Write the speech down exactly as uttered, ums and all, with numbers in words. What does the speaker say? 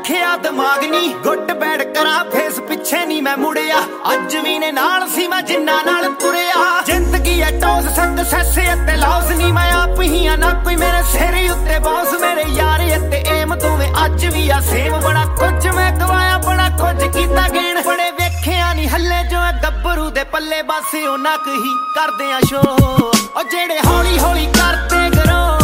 रखिया दिमाग नी गुट बैठ करा फेस पिछे नी मैं मुड़िया अज भी ने नाल सी मैं जिन्ना नाल तुरिया जिंदगी है टॉस सक्सेस ते लॉस नी मैं आप ही आ ना कोई मेरे सिर उत्ते बॉस मेरे यार ते एम दोवें अज भी आ सेम बड़ा कुछ मैं गवाया बड़ा कुछ कीता गेन बड़े वेखिया नी हल्ले जो गब्बरू दे पल्ले बस उन्ना ही करदे आ शो ओ जेड़े हौली हौली करते करो